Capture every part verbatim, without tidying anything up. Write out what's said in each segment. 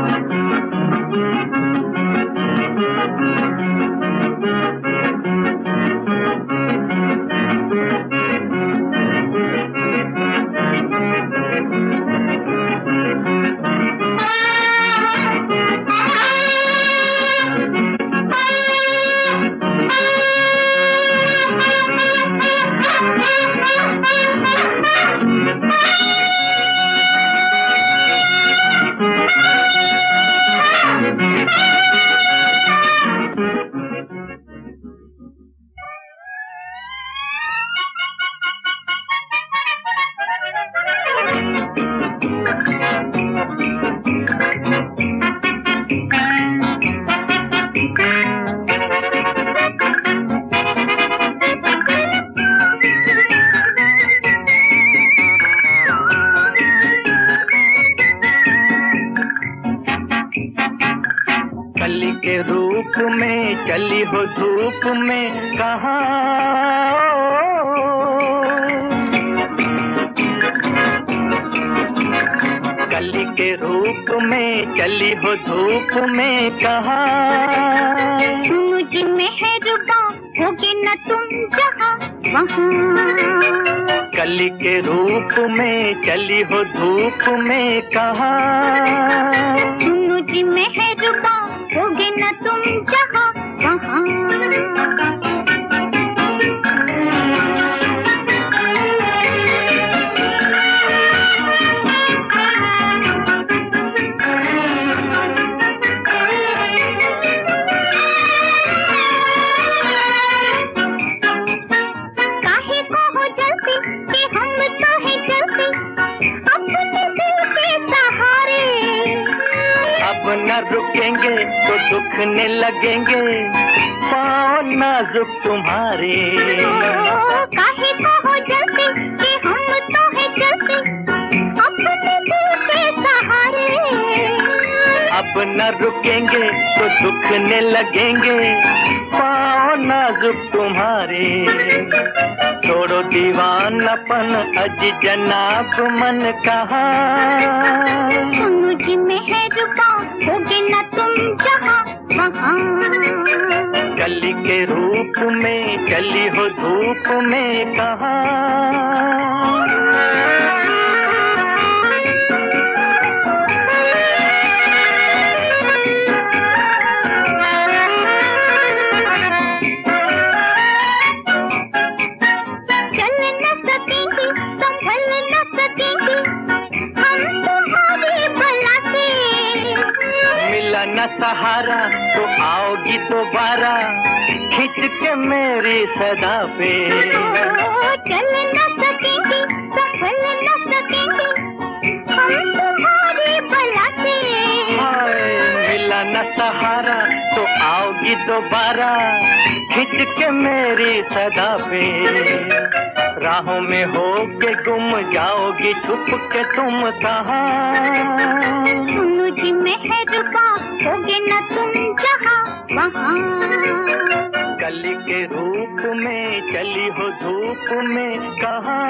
कली के रूप में चली हो धूप में कहाँ, कली के रूप में चली हो धूप में कहाँ। सुनो जी मेहरबा होगे न तुम जहाँ वहाँ, कली के रूप में चली हो धूप में कहाँ। सुनो जी मेहरबा होगे न तुम जहाँ वहाँ। काहे को हो जल्दी कि हम तो है जल्दी अपने दिल के सहारे। अब न रुकेंगे तो दुखने लगेंगे पाँव नाजुक तुम्हारे। ओ, काहे को हो जल्दी कि हम तो है जल्दी अपने दिल के सहारे। अब न रुकेंगे तो दुखने लगेंगे पाँव नाजुक तुम्हारे। छोड़ो दीवानापन अज जनाब मन कहा। सुनो जी मेहरबा होगे न तुम जहाँ वहाँ, कली के रूप में चली हो धूप में कहाँ। न सहारा तो आओगी दोबारा खिंच के मेरी सदा पे। ओ, चल न सकेंगे संभल न सकेंगे हम तुम्हारी बला से। मिला न सहारा तो आओगी दोबारा खिंच के मेरी सदा पे। राहों में हो के गुम जाओगी छुप के तुम कहाँ। सुनो जी मेहरबा होगे न तुम जहाँ वहाँ, कली के रूप में चली हो धूप में कहाँ।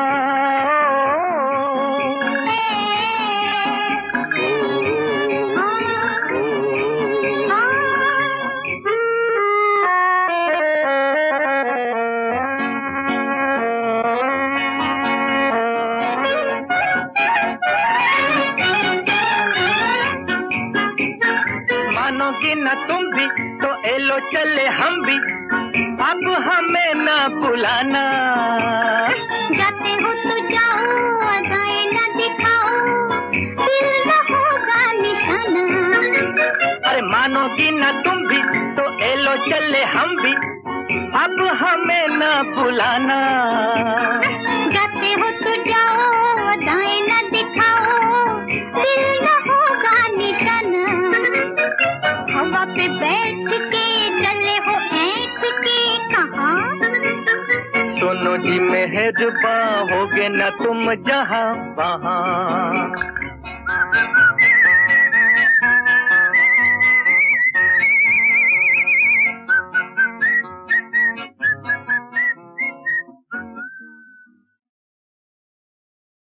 मानोगी न तुम भी तो एलो चले हम भी अब हमें न बुलाना। जाते हो तो जाओ अदाएं न दिखाओ दिल न होगा निशाना। अरे मानोगी न तुम भी तो एलो चले हम भी अब हमें न बुलाना। जाते हो तो जाओ अदाएं न दिखाओ दिल न होगा निशाना। हवा पे बैठ के चले हो ऐठ के कहाँ। सुनो जी मेहरबा होगे न तुम जहाँ वहाँ,